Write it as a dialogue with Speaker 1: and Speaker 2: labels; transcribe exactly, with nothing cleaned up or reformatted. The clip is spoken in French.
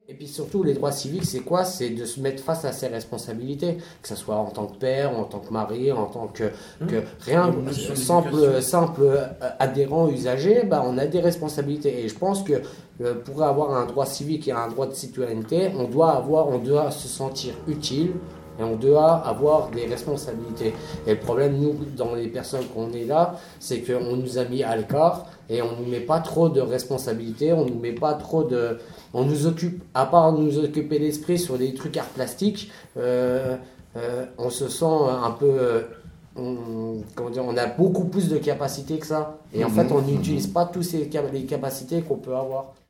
Speaker 1: Et puis surtout, les droits civiques, c'est quoi? C'est de se mettre face à ses responsabilités, que ce soit en tant que père, en tant que mari, en tant que,
Speaker 2: Hum.
Speaker 1: que rien,
Speaker 2: Une notion
Speaker 1: simple,
Speaker 2: d'éducation.
Speaker 1: simple euh, adhérent usager, bah, on a des responsabilités. Et je pense que euh, pour avoir un droit civique et un droit de citoyenneté, on doit avoir, on doit se sentir utile et on doit avoir des responsabilités. Et le problème, nous, dans les personnes qu'on est là, c'est qu'on nous a mis à l'écart et on ne nous met pas trop de responsabilités, on ne nous met pas trop de... On nous occupe, à part nous occuper l'esprit sur des trucs art plastiques, euh, euh, on se sent un peu... euh, on, comment dire, on a beaucoup plus de capacités que ça. Et en fait, on n'utilise pas toutes ces cap- les capacités qu'on peut avoir.